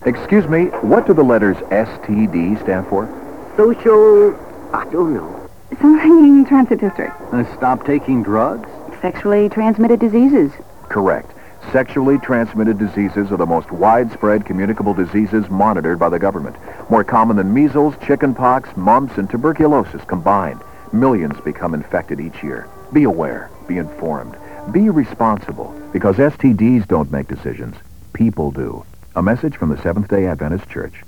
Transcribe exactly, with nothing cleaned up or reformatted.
Excuse me, what do the letters S T D stand for? Social... I don't know. Something transit district. Uh, stop taking drugs? Sexually transmitted diseases. Correct. Sexually transmitted diseases are the most widespread communicable diseases monitored by the government. More common than measles, chickenpox, mumps, and tuberculosis combined. Millions become infected each year. Be aware. Be informed. Be responsible. Because S T Ds don't make decisions. People do. A message from the Seventh-day Adventist Church.